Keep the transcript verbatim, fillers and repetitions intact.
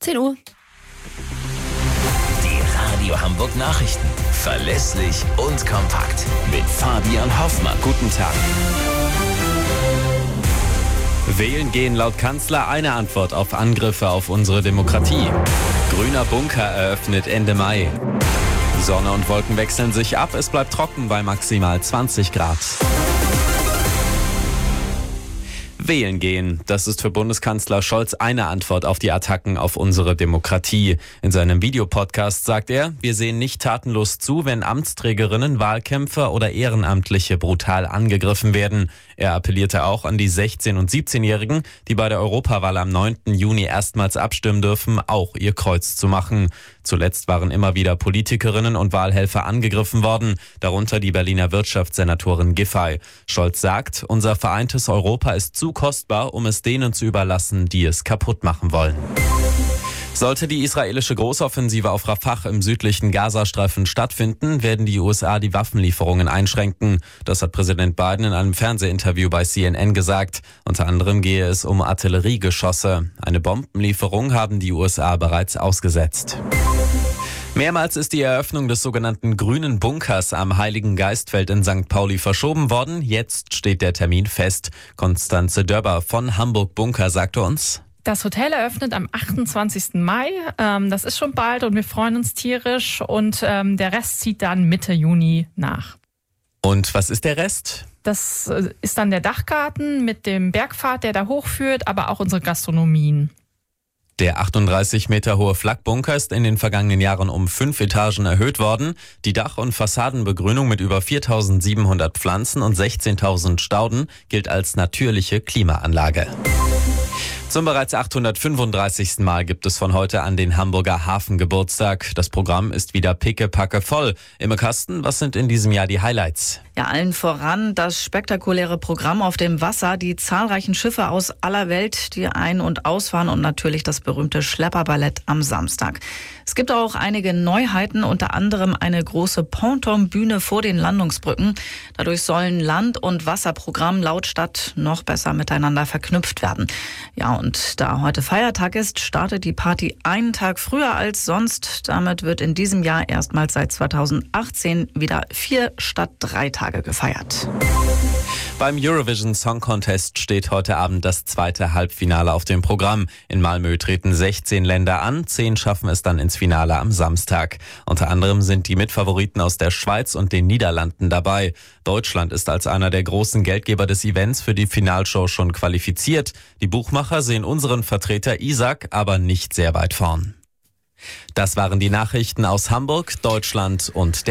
zehn Uhr. Die Radio Hamburg Nachrichten. Verlässlich und kompakt. Mit Fabian Hoffmann. Guten Tag. Wählen gehen laut Kanzler eine Antwort auf Angriffe auf unsere Demokratie. Grüner Bunker eröffnet Ende Mai. Sonne und Wolken wechseln sich ab. Es bleibt trocken bei maximal zwanzig Grad. Wählen gehen. Das ist für Bundeskanzler Scholz eine Antwort auf die Attacken auf unsere Demokratie. In seinem Videopodcast sagt er, wir sehen nicht tatenlos zu, wenn Amtsträgerinnen, Wahlkämpfer oder Ehrenamtliche brutal angegriffen werden. Er appellierte auch an die sechzehn- und siebzehnjährigen, die bei der Europawahl am neunten Juni erstmals abstimmen dürfen, auch ihr Kreuz zu machen. Zuletzt waren immer wieder Politikerinnen und Wahlhelfer angegriffen worden, darunter die Berliner Wirtschaftssenatorin Giffey. Scholz sagt, unser vereintes Europa ist zu kostbar, um es denen zu überlassen, die es kaputt machen wollen. Sollte die israelische Großoffensive auf Rafah im südlichen Gazastreifen stattfinden, werden die U S A die Waffenlieferungen einschränken. Das hat Präsident Biden in einem Fernsehinterview bei C N N gesagt. Unter anderem gehe es um Artilleriegeschosse. Eine Bombenlieferung haben die U S A bereits ausgesetzt. Mehrmals ist die Eröffnung des sogenannten Grünen Bunkers am Heiligen Geistfeld in Sankt Pauli verschoben worden. Jetzt steht der Termin fest. Konstanze Dörber von Hamburg Bunker sagte uns: Das Hotel eröffnet am achtundzwanzigsten Mai. Ähm, das ist schon bald und wir freuen uns tierisch. Und ähm, der Rest zieht dann Mitte Juni nach. Und was ist der Rest? Das ist dann der Dachgarten mit dem Bergpfad, der da hochführt, aber auch unsere Gastronomien. Der achtunddreißig Meter hohe Flakbunker ist in den vergangenen Jahren um fünf Etagen erhöht worden. Die Dach- und Fassadenbegrünung mit über viertausendsiebenhundert Pflanzen und sechzehntausend Stauden gilt als natürliche Klimaanlage. Zum bereits achthundertfünfunddreißigsten Mal gibt es von heute an den Hamburger Hafengeburtstag. Das Programm ist wieder pickepacke voll. Imme Kasten, was sind in diesem Jahr die Highlights? Ja, allen voran das spektakuläre Programm auf dem Wasser, die zahlreichen Schiffe aus aller Welt, die ein- und ausfahren und natürlich das berühmte Schlepperballett am Samstag. Es gibt auch einige Neuheiten, unter anderem eine große Pontonbühne vor den Landungsbrücken. Dadurch sollen Land- und Wasserprogramm laut Stadt noch besser miteinander verknüpft werden. Ja, und da heute Feiertag ist, startet die Party einen Tag früher als sonst. Damit wird in diesem Jahr erstmals seit zweitausendachtzehn wieder vier statt drei Tage gefeiert. Beim Eurovision Song Contest steht heute Abend das zweite Halbfinale auf dem Programm. In Malmö treten sechzehn Länder an, zehn schaffen es dann ins Finale am Samstag. Unter anderem sind die Mitfavoriten aus der Schweiz und den Niederlanden dabei. Deutschland ist als einer der großen Geldgeber des Events für die Finalshow schon qualifiziert. Die Buchmacher sehen unseren Vertreter Isaac aber nicht sehr weit vorn. Das waren die Nachrichten aus Hamburg, Deutschland und der